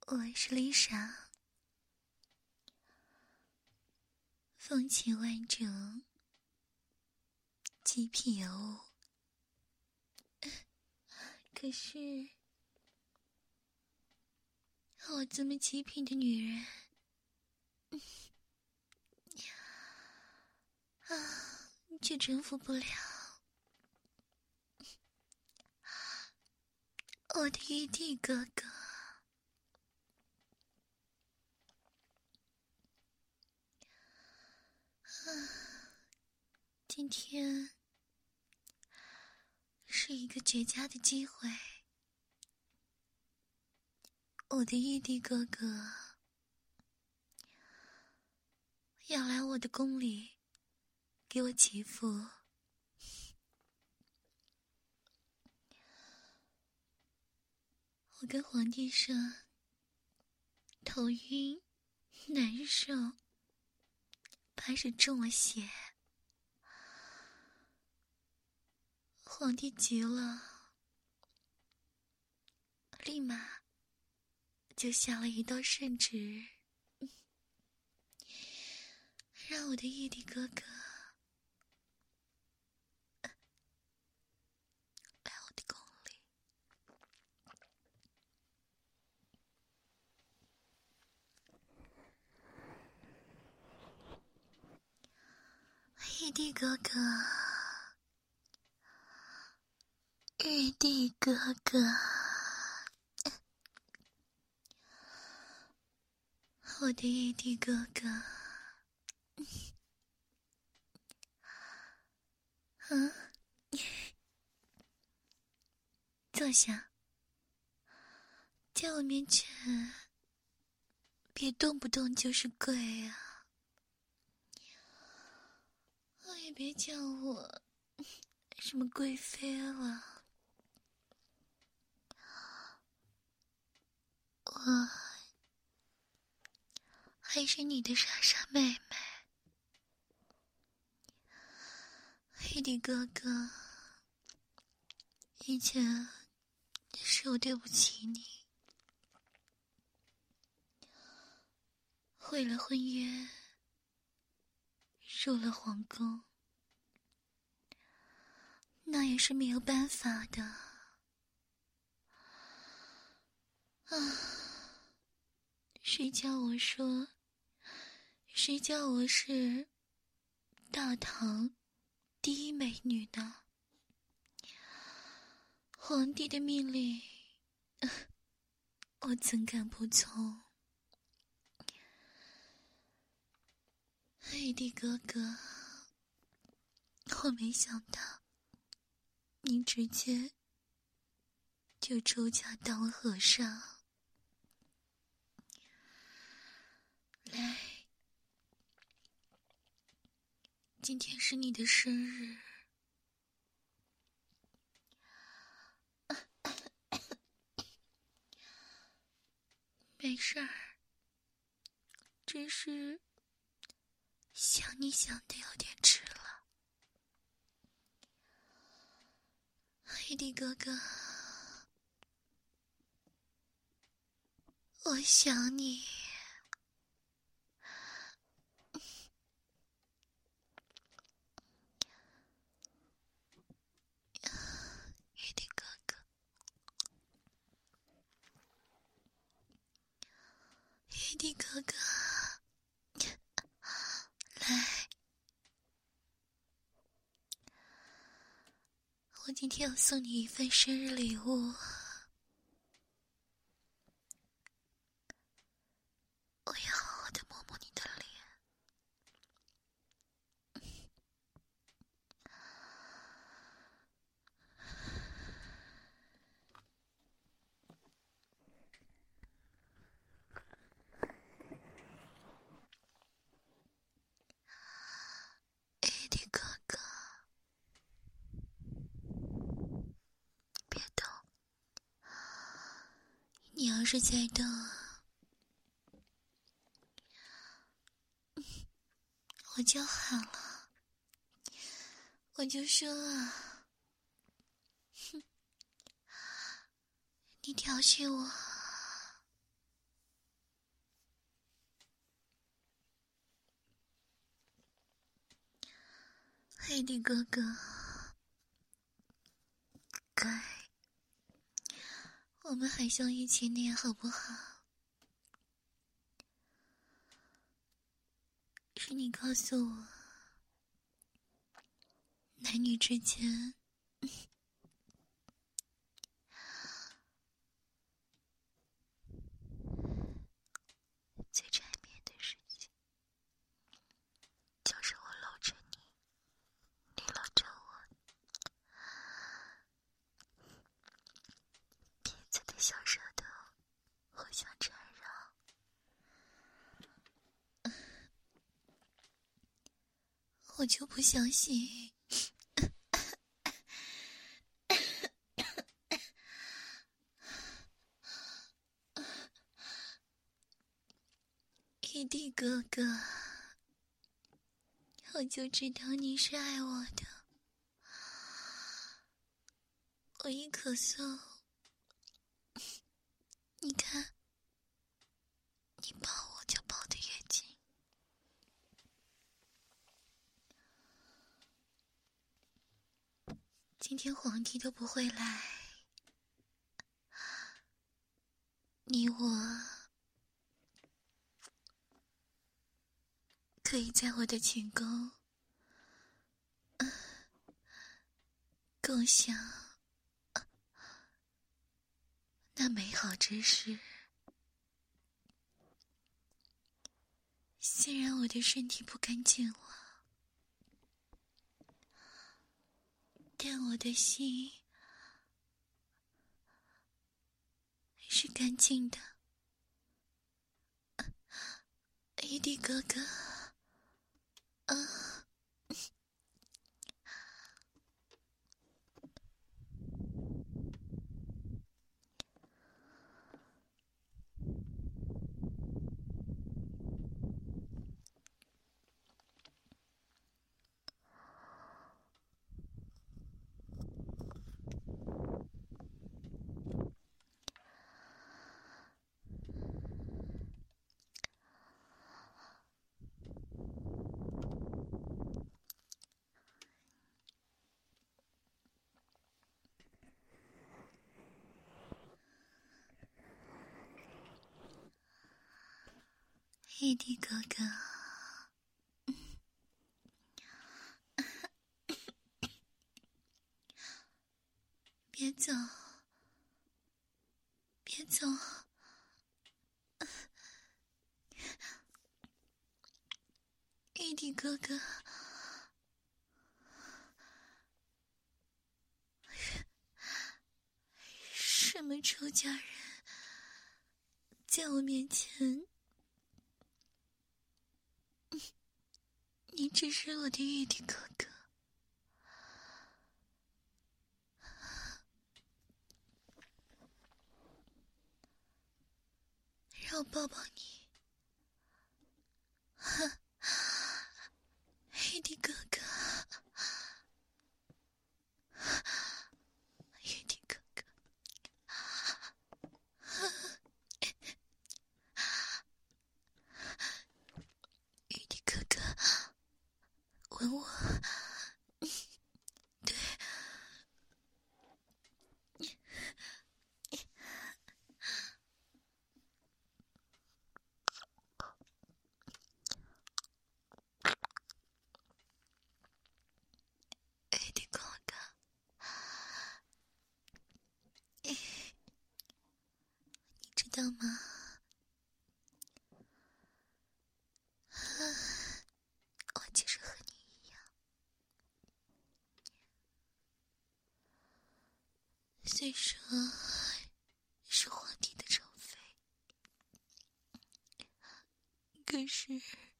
我是Lisa，风情万种，极品尤物。可是，我这么极品的女人，却征服不了我的玉帝哥哥。今天是一个绝佳的机会，我的玉帝哥哥要来我的宫里给我祈福。我跟皇帝说头晕难受，怕是中了邪。皇帝急了，立马就下了一道圣旨，让我的玉帝哥哥来我的宫里。玉帝哥哥，玉帝哥哥，我的玉帝哥哥，坐下，在我面前别动不动就是跪啊，也别叫我什么贵妃了，我还是你的傻傻妹妹。玉帝哥哥，以前是我对不起你，毁了婚约，入了皇宫，那也是没有办法的啊！谁叫我是大唐第一美女呢？皇帝的命令，我怎敢不从？玉帝哥哥，我没想到你直接就出家当和尚。来，今天是你的生日，没事儿，只是想你想的有点迟了。玉帝哥哥，我想你。玉帝哥哥，玉帝哥哥，来，我今天要送你一份生日礼物。我要好好的摸摸你的脸。玉帝哥哥，别动，你要是再动，我就喊了，我就说啊，哼，你调戏我， 艾迪哥哥，乖，我们还像以前那样好不好？是你告诉我，男女之间最缠绵的事情，就是我搂着你，你搂着我，彼此的小舌头互相缠绕。我就不相信伊蒂哥哥，我就知道你是爱我的。我一咳嗽，你看，你抱我就抱得越紧。今天皇帝都不会来，你我可以在我的寝宫共享那美好之事。虽然我的身体不干净了，但我的心是干净的。伊蒂哥哥，伊蒂哥哥，别走，别走，伊蒂哥哥，什么仇家人在我面前，你只是我的伊蒂哥哥。让我抱抱你，伊蒂哥哥，伊蒂哥哥，伊蒂哥哥，吻我，对。伊蒂哥哥，你知道吗？我其实和你一样，虽说是皇帝的宠妃，可是